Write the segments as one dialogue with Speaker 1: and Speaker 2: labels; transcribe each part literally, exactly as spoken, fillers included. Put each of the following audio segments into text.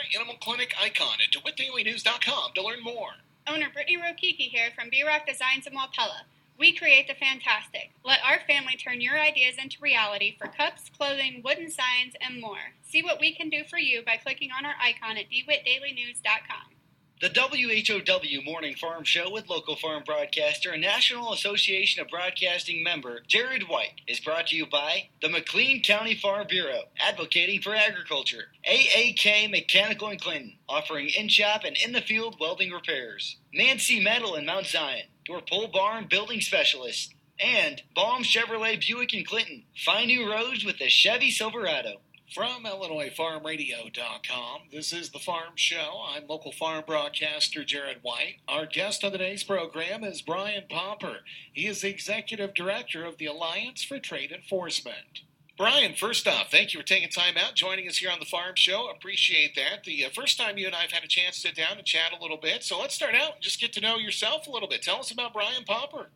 Speaker 1: Animal Clinic icon at DeWitt Daily News dot com to learn more.
Speaker 2: Owner Brittany Rokiki here from B-Rock Designs in Walpella. We create the fantastic. Let our family turn your ideas into reality for cups, clothing, wooden signs, and more. See what we can do for you by clicking on our icon at D W I T Daily News dot com.
Speaker 3: The W H O W Morning Farm Show with local farm broadcaster and National Association of Broadcasting member Jared White is brought to you by the McLean County Farm Bureau, advocating for agriculture. A A K Mechanical in Clinton, offering in-shop and in-the-field welding repairs. Nancy Metal in Mount Zion, your pole barn building specialist. And Baum Chevrolet Buick in Clinton, find new roads with the Chevy Silverado.
Speaker 1: From Illinois Farm Radio dot com, this is The Farm Show. I'm local farm broadcaster Jared White. Our guest on today's program is Brian Popper. He is the Executive Director of the Alliance for Trade Enforcement. Brian, first off, thank you for taking time out, joining us here on The Farm Show. Appreciate that. The uh, first time you and I have had a chance to sit down and chat a little bit. So let's start out and just get to know yourself a little bit. Tell us about Brian Popper.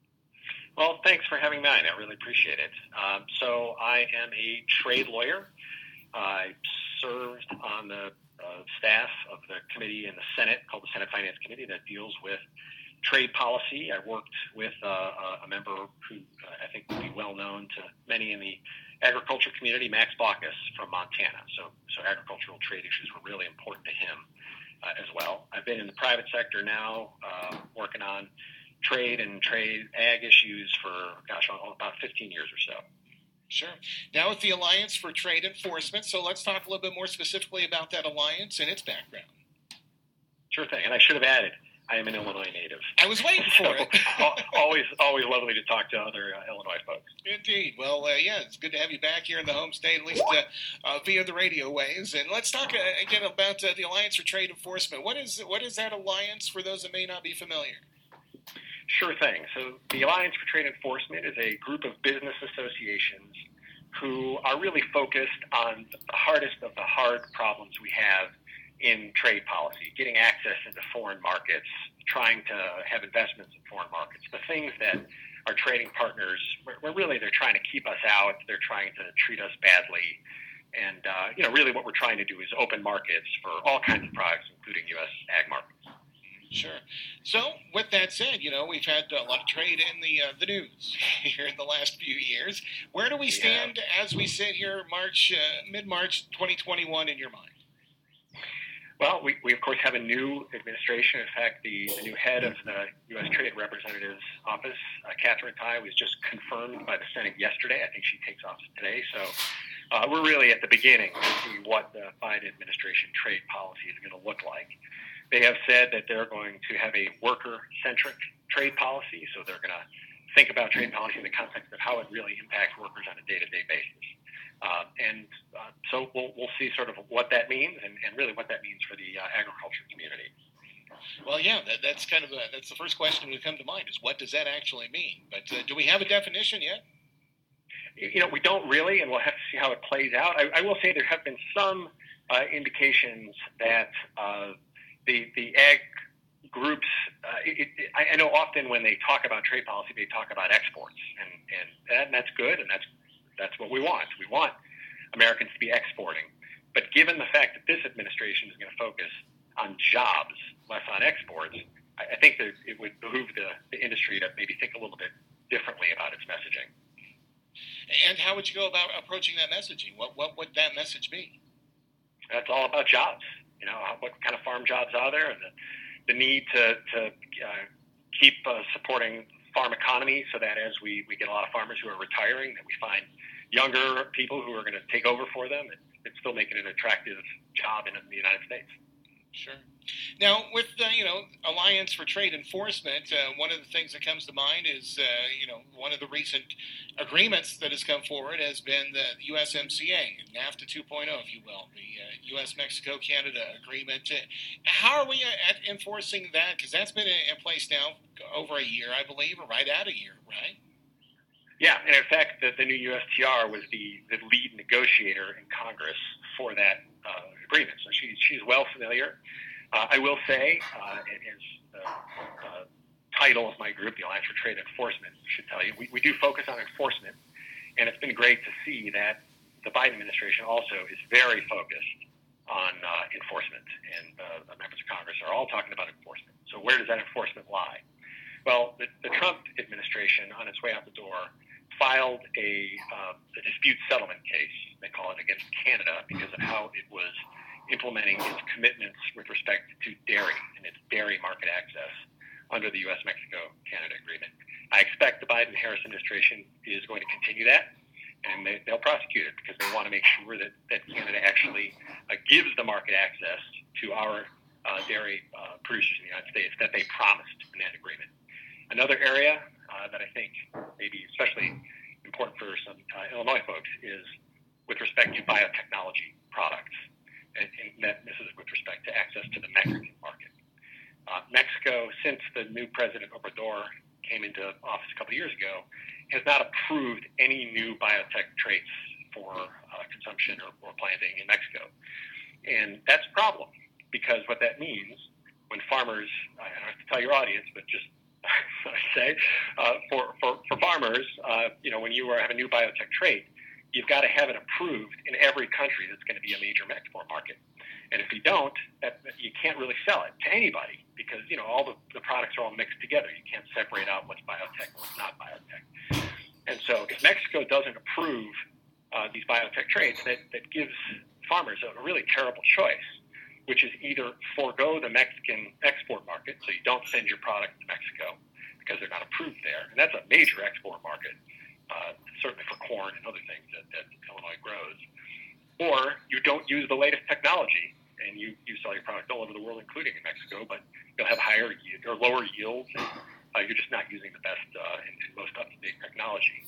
Speaker 4: Well, thanks for having me on. I really appreciate it. Um, so I am a trade lawyer. I served on the uh, staff of the committee in the Senate called the Senate Finance Committee that deals with trade policy. I worked with uh, a member who uh, I think will be well known to many in the agriculture community, Max Baucus from Montana. So, so agricultural trade issues were really important to him uh, as well. I've been in the private sector now, uh, working on trade and trade ag issues for, gosh, about fifteen years or so.
Speaker 1: Sure. Now with the Alliance for Trade Enforcement, so let's talk a little bit more specifically about that alliance and its background.
Speaker 4: Sure thing. And I should have added, I am an Illinois native.
Speaker 1: I was waiting for
Speaker 4: so,
Speaker 1: it.
Speaker 4: always, always lovely to talk to other uh, Illinois folks.
Speaker 1: Indeed. Well, uh, yeah, it's good to have you back here in the home state, at least uh, uh, via the radio waves. And let's talk uh, again about uh, the Alliance for Trade Enforcement. What is what is that alliance for those that may not be familiar?
Speaker 4: Sure thing. So the Alliance for Trade Enforcement is a group of business associations who are really focused on the hardest of the hard problems we have in trade policy, getting access into foreign markets, trying to have investments in foreign markets, the things that our trading partners, where really they're trying to keep us out, they're trying to treat us badly. And, uh, you know, really what we're trying to do is open markets for all kinds of products, including U S ag markets.
Speaker 1: Sure. So, with that said, you know, we've had a lot of trade in the uh, the news here in the last few years. Where do we stand yeah. as we sit here, March, uh, mid-March twenty twenty-one, in your mind?
Speaker 4: Well, we, we, of course, have a new administration. In fact, the, the new head of the U S Trade Representative's office, uh, Katherine Tai, was just confirmed by the Senate yesterday. I think she takes office today. So uh, we're really at the beginning to see what the Biden administration trade policy is going to look like. They have said that they're going to have a worker-centric trade policy, so they're going to think about trade policy in the context of how it really impacts workers on a day-to-day basis. Uh, and uh, so we'll, we'll see sort of what that means and, and really what that means for the uh, agriculture community.
Speaker 1: Well, yeah, that, that's kind of a, that's the first question that would come to mind is what does that actually mean? But uh, do we have a definition yet?
Speaker 4: You know, we don't really, and we'll have to see how it plays out. I, I will say there have been some uh, indications that uh, The, the ag groups, uh, it, it, I know often when they talk about trade policy, they talk about exports, and, and, that, and that's good, and that's that's what we want. We want Americans to be exporting. But given the fact that this administration is going to focus on jobs, less on exports, I, I think that it would behoove the, the industry to maybe think a little bit differently about its messaging.
Speaker 1: And how would you go about approaching that messaging? What what would that message be?
Speaker 4: That's all about jobs. You know, what kind of farm jobs are there, and the, the need to, to uh, keep uh, supporting farm economy so that as we, we get a lot of farmers who are retiring, that we find younger people who are going to take over for them and, and still make it an attractive job in, in the United States.
Speaker 1: Sure. Now, with the, you know, Alliance for Trade Enforcement, uh, one of the things that comes to mind is, uh, you know, one of the recent agreements that has come forward has been the U S M C A, NAFTA two point oh, if you will, the uh, U S Mexico-Canada agreement. Uh, how are we at enforcing that? Because that's been in place now over a year, I believe, or right at a year, right?
Speaker 4: Yeah, and in fact, the, the new U S T R was the, the lead negotiator in Congress for that uh, agreement. So she, she's well familiar. Uh, I will say, uh, as the uh, title of my group, the Alliance for Trade Enforcement, should tell you, we, we do focus on enforcement, and it's been great to see that the Biden administration also is very focused on uh, enforcement. talking about enforcement. So where does that enforcement lie? Well, the, the Trump administration, on its way out the door, filed a, uh, a dispute settlement case, they call it, against Canada because of how it was implementing its commitments with respect to dairy and its dairy market access under the U S Mexico Canada agreement. I expect the Biden-Harris administration is going to continue that, and they, they'll prosecute it because they want to make sure that, that Canada actually uh, gives the market access to our uh, dairy uh, producers in the United States that they promised in that agreement. Another area uh, that I think may be especially important for some uh, Illinois folks is with respect to biotechnology products, and, and that this is with respect to access to the Mexican market. Uh, Mexico, since the new President Obrador came into office a couple of years ago, has not approved any new biotech traits for uh, consumption or, or planting in Mexico. And that's a problem because what that means when farmers, I don't have to tell your audience, but just what I say, uh, for, for, for farmers, uh, you know, when you are, have a new biotech trait, you've got to have it approved in every country that's going to be a major export market. And if you don't, that, you can't really sell it to anybody because, you know, all the, the products are all mixed together. You can't separate out what's biotech and what's not biotech. And so if Mexico doesn't approve uh, these biotech traits, that, that gives farmers a really terrible choice, which is either forego the Mexican export market, so you don't send your product to Mexico because they're not approved there. And that's a major export market, uh, certainly for corn and other things that, that Illinois grows. Or you don't use the latest technology, and you, you sell your product all over the world, including in Mexico, but you'll have higher yield, or lower yields, and uh, you're just not using the best uh, and, and most up-to-date technology.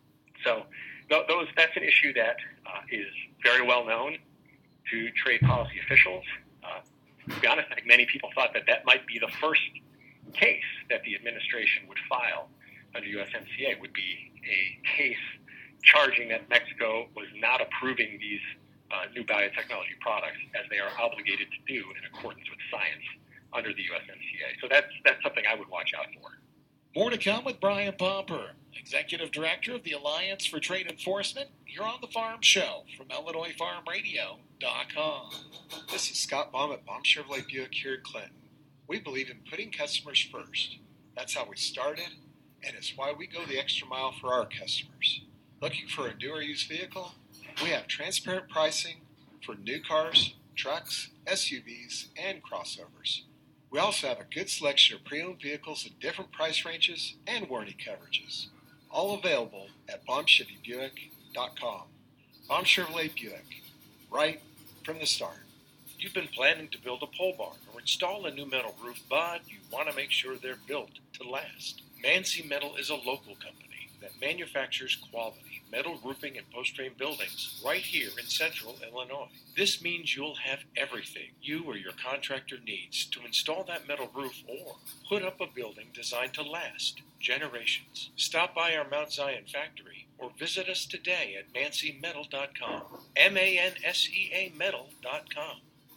Speaker 4: So th- those that's an issue that uh, is very well known to trade policy officials. Uh, to be honest, I think many people thought that that might be the first case that the administration would file under U S M C A, would be a case charging that Mexico was not approving these uh, new biotechnology products as they are obligated to do in accordance with science under the U S M C A. So that's that's something I would watch out for.
Speaker 1: More to come with Brian Pomper, Executive Director of the Alliance for Trade Enforcement. You're on The Farm Show from Illinois Farm Radio dot com.
Speaker 5: This is Scott Baum at Baum Chevrolet Buick here in Clinton. We believe in putting customers first. That's how we started, and it's why we go the extra mile for our customers. Looking for a new or used vehicle? We have transparent pricing for new cars, trucks, S U Vs, and crossovers. We also have a good selection of pre-owned vehicles in different price ranges and warranty coverages. All available at Baum Chevy Buick dot com. Baum Chevrolet Buick, right from the start.
Speaker 6: You've been planning to build a pole barn or install a new metal roof, but you want to make sure they're built to last. Mancy Metal is a local company that manufactures quality metal roofing and post-frame buildings right here in central Illinois. This means you'll have everything you or your contractor needs to install that metal roof or put up a building designed to last generations. Stop by our Mount Zion factory or visit us today at Mancy Metal dot com. M A N S E A Metal dot com.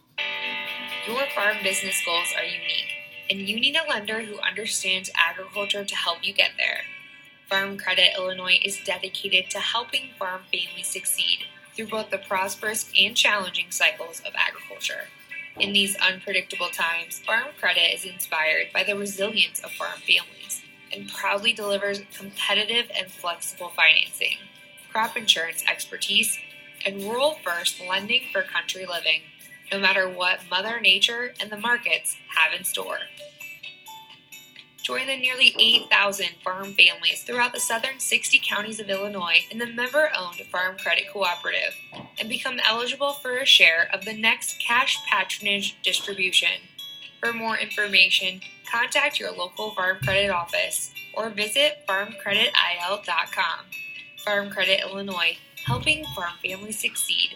Speaker 7: Your farm business goals are unique, and you need a lender who understands agriculture to help you get there. Farm Credit Illinois is dedicated to helping farm families succeed through both the prosperous and challenging cycles of agriculture. In these unpredictable times, Farm Credit is inspired by the resilience of farm families and proudly delivers competitive and flexible financing, crop insurance expertise, and rural-first lending for country living, no matter what Mother Nature and the markets have in store. Join the nearly eight thousand farm families throughout the southern sixty counties of Illinois in the member-owned Farm Credit Cooperative and become eligible for a share of the next cash patronage distribution. For more information, contact your local Farm Credit office or visit farm credit I L dot com. Farm Credit Illinois, helping farm families succeed.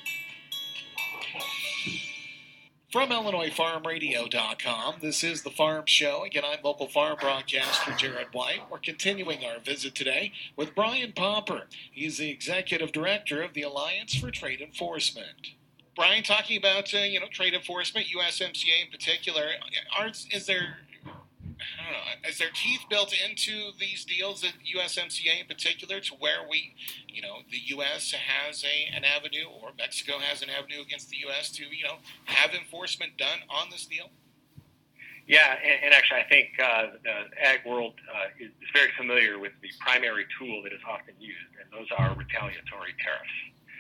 Speaker 1: From Illinois Farm Radio dot com, this is The Farm Show. Again, I'm local farm broadcaster Jared White. We're continuing our visit today with Brian Pomper. He's the Executive Director of the Alliance for Trade Enforcement. Brian, talking about uh, you know trade enforcement, U S M C A in particular, are, is there I don't know, is there teeth built into these deals at U S M C A in particular to where we, you know, the U S has a an avenue or Mexico has an avenue against the U S to, you know, have enforcement done on this deal?
Speaker 4: Yeah, and, and actually, I think uh, the ag world uh, is, is very familiar with the primary tool that is often used, and those are retaliatory tariffs.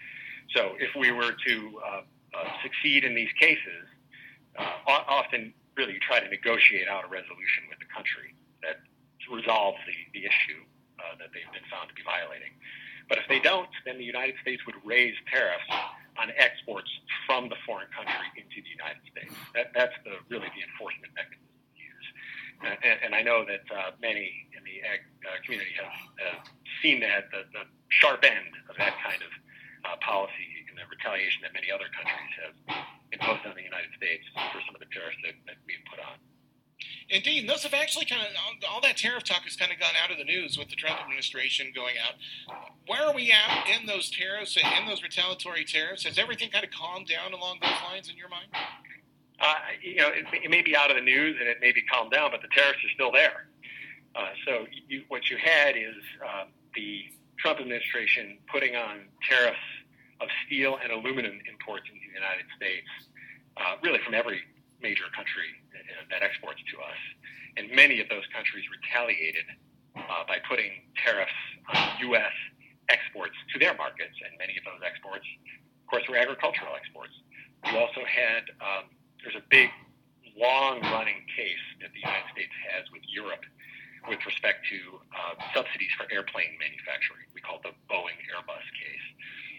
Speaker 4: So if we were to uh, uh, succeed in these cases, uh, often really you try to negotiate out a resolution with the country that resolves the, the issue uh, that they've been found to be violating. But if they don't, then the United States would raise tariffs on exports from the foreign country into the United States. That, that's the really the enforcement mechanism we use. Uh, and, and I know that uh, many in the ag uh, community have uh, seen that, the, the sharp end of that kind of uh, policy and the retaliation that many other countries have imposed on the United States for some of the tariffs that, that we've put on.
Speaker 1: Indeed, and those have actually kind of, all that tariff talk has kind of gone out of the news with the Trump administration going out. Where are we at in those tariffs, in those retaliatory tariffs? Has everything kind of calmed down along those lines in your mind?
Speaker 4: Uh, you know, it, it may be out of the news and it may be calmed down, but the tariffs are still there. Uh, so you, what you had is uh, the Trump administration putting on tariffs of steel and aluminum imports into the United States, uh, really from every major country that exports to us. And many of those countries retaliated uh, by putting tariffs on U S exports to their markets, and many of those exports, of course, were agricultural exports. We also had, um, there's a big, long-running case that the United States has with Europe with respect to uh, subsidies for airplane manufacturing. We call it the Boeing Airbus case.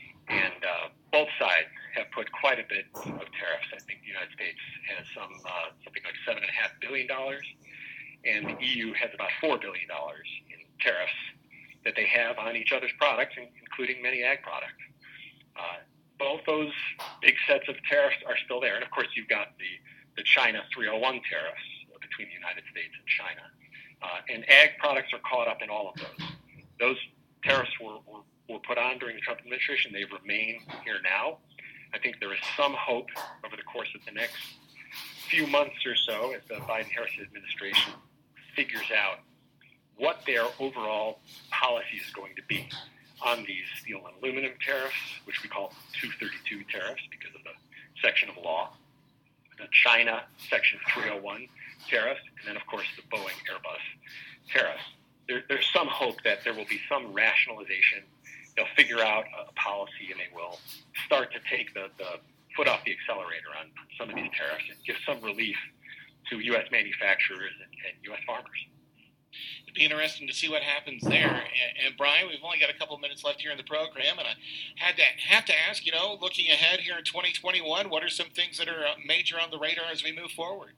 Speaker 4: And uh, both sides have put quite a bit of tariffs. I think the United States has some uh, something like seven and a half billion dollars, and the E U has about four billion dollars in tariffs that they have on each other's products, including many ag products. Uh, both those big sets of tariffs are still there, and of course you've got the the China three oh one tariffs between the United States and China, uh, and ag products are caught up in all of those. Those tariffs were, were were put on during the Trump administration. They remain here now. I think there is some hope over the course of the next few months or so as the Biden-Harris administration figures out what their overall policy is going to be on these steel and aluminum tariffs, which we call two thirty-two tariffs because of the section of law, the China section three oh one tariffs, and then, of course, the Boeing Airbus tariffs. There, there's some hope that there will be some rationalization. They'll figure out a policy and they will start to take the, the foot off the accelerator on some of these tariffs and give some relief to U S manufacturers and, and U S farmers.
Speaker 1: It'd be interesting to see what happens there. And, and Brian, we've only got a couple of minutes left here in the program, and I had to have to ask, you know, looking ahead here in twenty twenty-one, what are some things that are major on the radar as we move forward?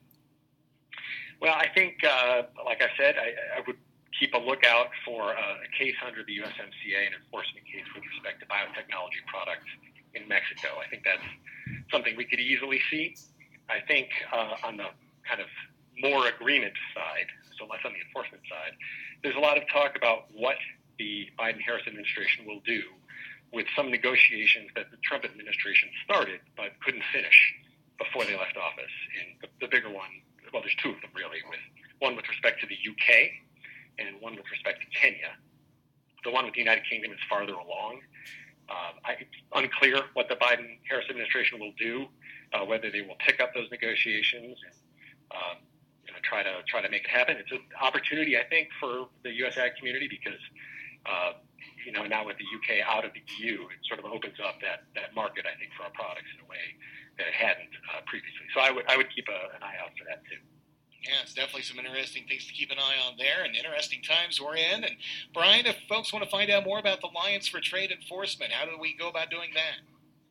Speaker 4: Well, I think, uh, like I said, I, I would keep a lookout for uh, a case under the U S M C A, an enforcement case with respect to biotechnology products in Mexico. I think that's something we could easily see. I think uh, on the kind of more agreement side, so less on the enforcement side, there's a lot of talk about what the Biden-Harris administration will do with some negotiations that the Trump administration started but couldn't finish before they left office. And the, the bigger one, well, there's two of them really, with one with respect to the U K and one with respect to Kenya. The one with the United Kingdom is farther along. Uh, I, it's unclear what the Biden-Harris administration will do, uh, whether they will pick up those negotiations and uh, you know, try to try to make it happen. It's an opportunity, I think, for the U S ag community because uh, you know now with the U K out of the E U, it sort of opens up that, that market, I think, for our products in a way that it hadn't uh, previously. So I would I would keep a, an eye out for that too.
Speaker 1: Yeah, it's definitely some interesting things to keep an eye on there and interesting times we're in. And Brian, if folks want to find out more about the Alliance for Trade Enforcement, how do we go about doing that?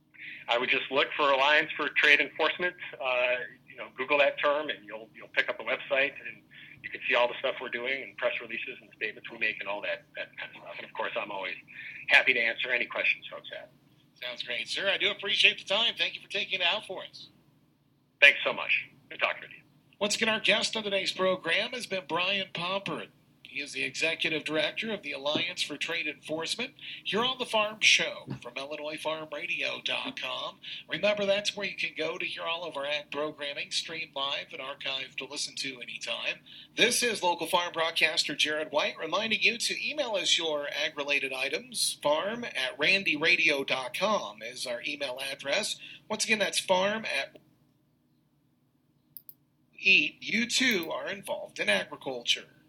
Speaker 4: I would just look for Alliance for Trade Enforcement. Uh, you know, Google that term and you'll you'll pick up a website and you can see all the stuff we're doing and press releases and statements we make and all that, that kind of stuff. And of course, I'm always happy to answer any questions folks have.
Speaker 1: Sounds great, sir. I do appreciate the time. Thank you for taking it out for us.
Speaker 4: Thanks so much. Good talking with you.
Speaker 1: Once again, our guest on today's program has been Brian Pompert. He is the Executive Director of the Alliance for Trade Enforcement here on The Farm Show from Illinois Farm Radio dot com. Remember, that's where you can go to hear all of our ag programming, streamed live and archived to listen to anytime. This is local farm broadcaster Jared White reminding you to email us your ag-related items. farm at randy radio dot com is our email address. Once again, that's farm at eat, you too are involved in agriculture.